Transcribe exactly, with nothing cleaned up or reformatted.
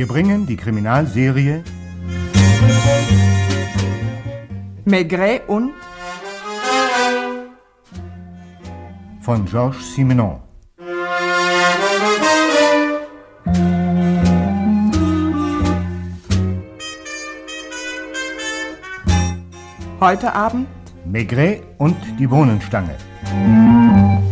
Wir bringen die Kriminalserie Maigret und von Georges Simenon. Heute Abend Maigret und die Bohnenstange.